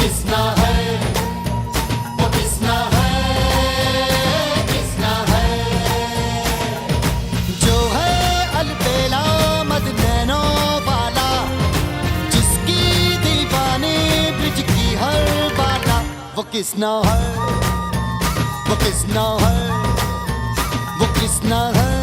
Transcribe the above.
किसना है, वो किसना है, किसना है। जो है अलबेला मद नैनों वाला, जिसकी दीवानी ब्रिज की हर बाला, वो किसना है, वो किसना है, वो किसना है।